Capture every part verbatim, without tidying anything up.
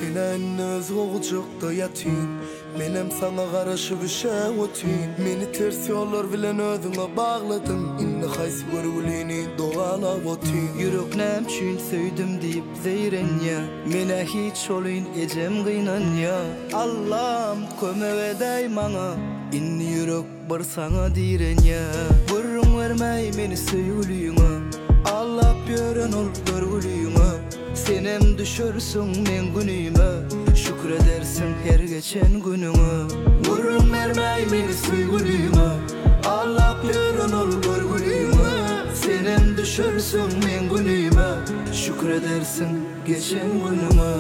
Senen öz oğucukta yatin, menem sana karışıp şevatin. Meni ters yollar bilen özüne bağladın, inni haysi görgülini doğala votin. Yüreknem çün söydüm deyip zeyren ya, mene hiç olun ecem gıynan ya. Allah'ım kömeğe daymana, inni yürek bar sana diren ya. Vurun vermey meni söylüyüne, Allah björen ol görgülüyüne. Senem düşürsün men günüme, şükredersin her geçen günüme. Vurun vermey meni söylüyüne, Allah björen ol görgülüyüne. Senem düşürsün men günüme, şükredersin geçen günüme.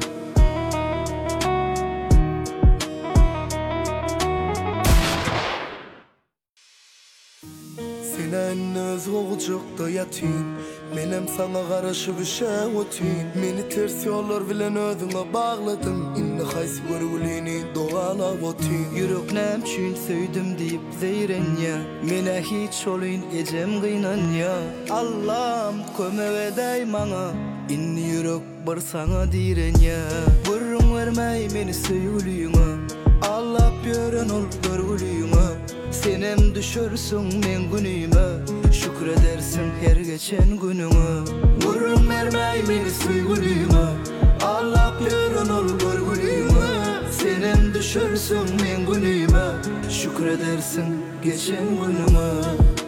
Senen öz oğucukta yatin, menem sana karışıp şevatin. Meni ters yollar bilen özüne bağladın, inni haysi görgülini doğala votin. Yüreknem çün söydüm deyip zeyren ya, mene hiç olun ecem gıynan ya. Allah'ım kömeğe daymana, inni yürek bar sana diren ya. Vurun vermey meni söylüyüne, Allah björen ol görgülüyüne. Senem düşürsün men günüme, şükredersin her geçen günüme. Vurun vermey meni söylüyüme, Allah björen ol görgülüyüme. Senem düşürsün men günüme, şükredersin geçen günüme.